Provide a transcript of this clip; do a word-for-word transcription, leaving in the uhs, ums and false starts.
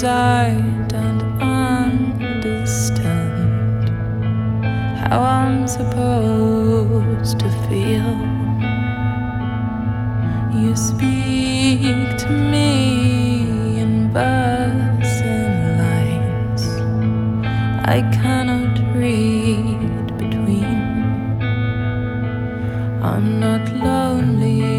'cause I don't understand how I'm supposed to feel. You speak to me in verse and lines I cannot read between. I'm not lonely,